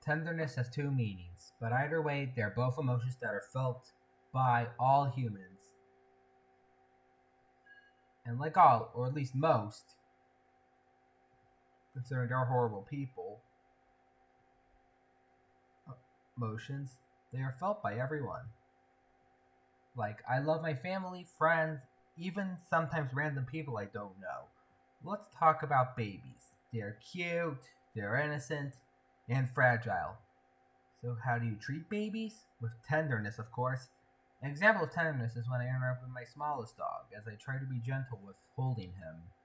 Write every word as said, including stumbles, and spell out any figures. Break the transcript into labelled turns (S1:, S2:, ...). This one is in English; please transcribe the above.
S1: Tenderness has two meanings, but either way, they're both emotions that are felt by all humans. And like all, or at least most, considering they're horrible people, emotions, they are felt by everyone. Like, I love my family, friends, even sometimes random people I don't know. Let's talk about babies. They're cute, they're innocent, and fragile. So, how do you treat babies? With tenderness, of course. An example of tenderness is when I interact with my smallest dog, as I try to be gentle with holding him.